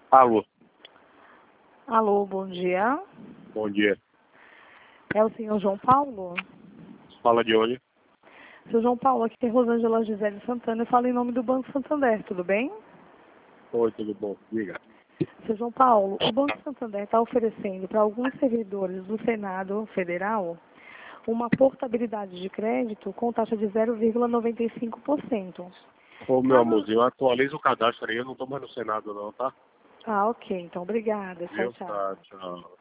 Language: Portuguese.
Alô, Alô, bom dia. bom dia. É o senhor João Paulo? Fala de onde? Seu João Paulo, aqui é Rosângela Gisele Santana. Eu falo em nome do Banco Santander, tudo bem? Oi, tudo bom? Diga. Seu João Paulo, o Banco Santander está oferecendo para alguns servidores do Senado Federal uma portabilidade de crédito com taxa de 0,95%. Ô, meu Caso... amorzinho, atualiza o cadastro aí, eu não tô mais no Senado não, tá? Ah, ok. Então, obrigada. Tchau, Viu? tchau. Tá, tchau.